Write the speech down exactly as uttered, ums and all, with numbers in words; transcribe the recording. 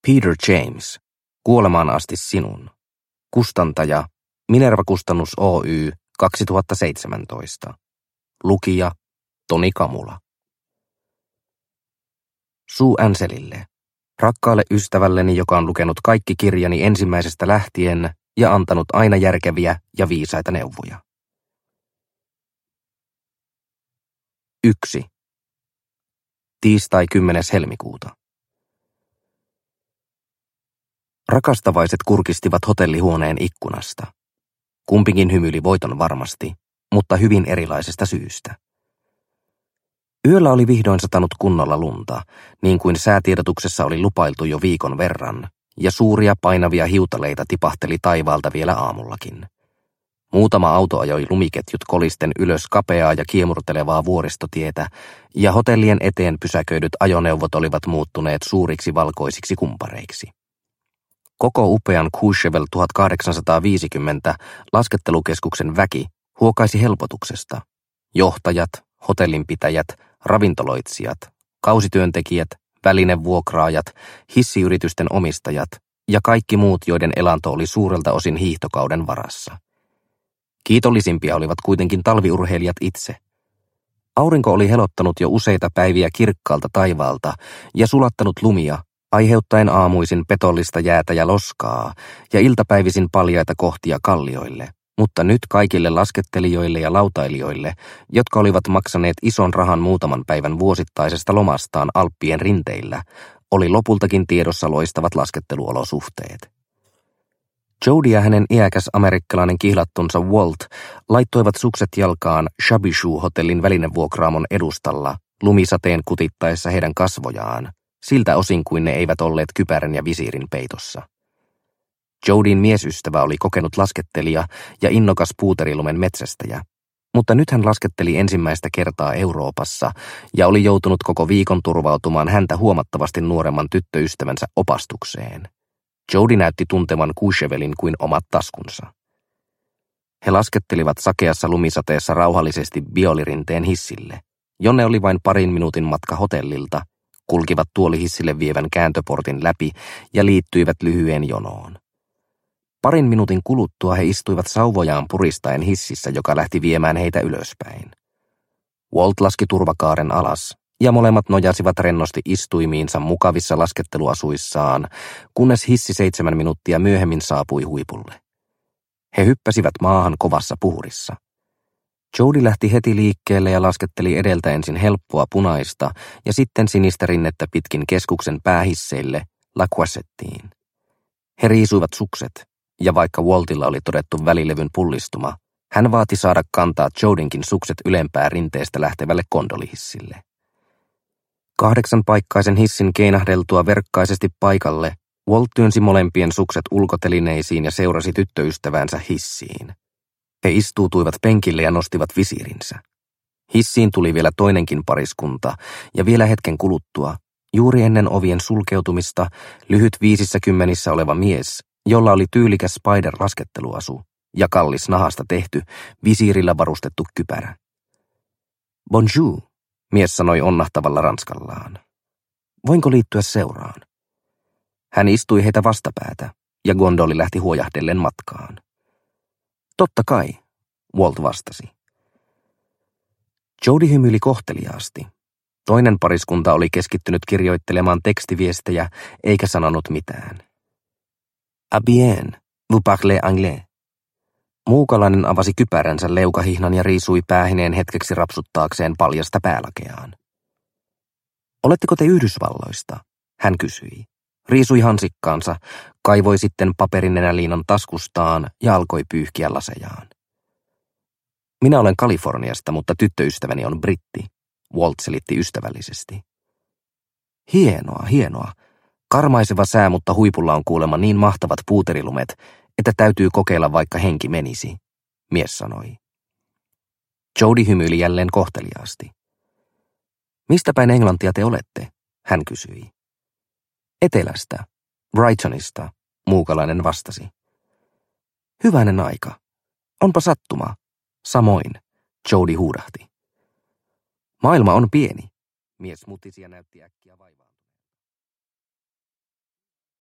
Peter James, Kuolemaan asti sinun. Kustantaja, Minerva-kustannus Oy, kaksituhattaseitsemäntoista. Lukija, Toni Kamula. Sue Anselille, rakkaalle ystävälleni, joka on lukenut kaikki kirjani ensimmäisestä lähtien ja antanut aina järkeviä ja viisaita neuvoja. Yksi. Tiistai kymmenes helmikuuta. Rakastavaiset kurkistivat hotellihuoneen ikkunasta. Kumpikin hymyili voiton varmasti, mutta hyvin erilaisesta syystä. Yöllä oli vihdoin satanut kunnolla lunta, niin kuin säätiedotuksessa oli lupailtu jo viikon verran, ja suuria painavia hiutaleita tipahteli taivaalta vielä aamullakin. Muutama auto ajoi lumiketjut kolisten ylös kapeaa ja kiemurtelevaa vuoristotietä, ja hotellien eteen pysäköidyt ajoneuvot olivat muuttuneet suuriksi valkoisiksi kumpareiksi. Koko upean Courchevel tuhatkahdeksansataaviisikymmentä laskettelukeskuksen väki huokaisi helpotuksesta. Johtajat, hotellinpitäjät, ravintoloitsijat, kausityöntekijät, välinevuokraajat, hissiyritysten omistajat ja kaikki muut, joiden elanto oli suurelta osin hiihtokauden varassa. Kiitollisimpia olivat kuitenkin talviurheilijat itse. Aurinko oli helottanut jo useita päiviä kirkkaalta taivaalta ja sulattanut lumia, aiheuttaen aamuisin petollista jäätä ja loskaa ja iltapäivisin paljaita kohtia kallioille, mutta nyt kaikille laskettelijoille ja lautailijoille, jotka olivat maksaneet ison rahan muutaman päivän vuosittaisesta lomastaan Alppien rinteillä, oli lopultakin tiedossa loistavat lasketteluolosuhteet. Jody ja hänen iäkäs amerikkalainen kihlattunsa Walt laittoivat sukset jalkaan Shabby Shoe-hotellin välinevuokraamon edustalla lumisateen kutittaessa heidän kasvojaan, siltä osin kuin ne eivät olleet kypärän ja visiirin peitossa. Jodyn miesystävä oli kokenut laskettelija ja innokas puuterilumen metsästäjä, mutta nyt hän lasketteli ensimmäistä kertaa Euroopassa ja oli joutunut koko viikon turvautumaan häntä huomattavasti nuoremman tyttöystävänsä opastukseen. Jody näytti tuntevan Courchevelin kuin omat taskunsa. He laskettelivat sakeassa lumisateessa rauhallisesti biolirinteen hissille, jonne oli vain parin minuutin matka hotellilta, kulkivat tuolihissille vievän kääntöportin läpi ja liittyivät lyhyeen jonoon. Parin minuutin kuluttua he istuivat sauvojaan puristaen hississä, joka lähti viemään heitä ylöspäin. Walt laski turvakaaren alas, ja molemmat nojasivat rennosti istuimiinsa mukavissa lasketteluasuissaan, kunnes hissi seitsemän minuuttia myöhemmin saapui huipulle. He hyppäsivät maahan kovassa puhurissa. Jody lähti heti liikkeelle ja lasketteli edeltä ensin helppoa punaista ja sitten sinistä rinnettä pitkin keskuksen päähisseille La Croisettiin. He riisuivat sukset, ja vaikka Waltilla oli todettu välilevyn pullistuma, hän vaati saada kantaa Jodynkin sukset ylempää rinteestä lähtevälle gondolihissille. Kahdeksan paikkaisen hissin keinahdeltua verkkaisesti paikalle, Walt työnsi molempien sukset ulkotelineisiin ja seurasi tyttöystävänsä hissiin. He istuutuivat penkille ja nostivat visiirinsä. Hissiin tuli vielä toinenkin pariskunta, ja vielä hetken kuluttua, juuri ennen ovien sulkeutumista, lyhyt viisissä kymmenissä oleva mies, jolla oli tyylikäs Spider-lasketteluasu ja kallis nahasta tehty, visiirillä varustettu kypärä. Bonjour, mies sanoi onnahtavalla ranskallaan. Voinko liittyä seuraan? Hän istui heitä vastapäätä, ja gondoli lähti huojahdellen matkaan. Totta kai, Walt vastasi. Jody hymyili kohteliaasti. Toinen pariskunta oli keskittynyt kirjoittelemaan tekstiviestejä, eikä sanonut mitään. Ah bien, vous parlez anglais. Muukalainen avasi kypäränsä leukahihnan ja riisui päähineen hetkeksi rapsuttaakseen paljasta päälakeaan. Oletteko te Yhdysvalloista? Hän kysyi. Riisui hansikkaansa, kaivoi sitten paperinenäliinan taskustaan ja alkoi pyyhkiä lasejaan. Minä olen Kaliforniasta, mutta tyttöystäväni on britti, Walt selitti ystävällisesti. Hienoa, hienoa. Karmaiseva sää, mutta huipulla on kuulemma niin mahtavat puuterilumet, että täytyy kokeilla vaikka henki menisi, mies sanoi. Jody hymyili jälleen kohteliaasti. Mistä päin Englantia te olette? Hän kysyi. Etelästä, Brightonista, muukalainen vastasi. Hyvänen aika. Onpa sattuma. Samoin, Jody huudahti. Maailma on pieni, mies mutisi ja näytti äkkiä vaivaa.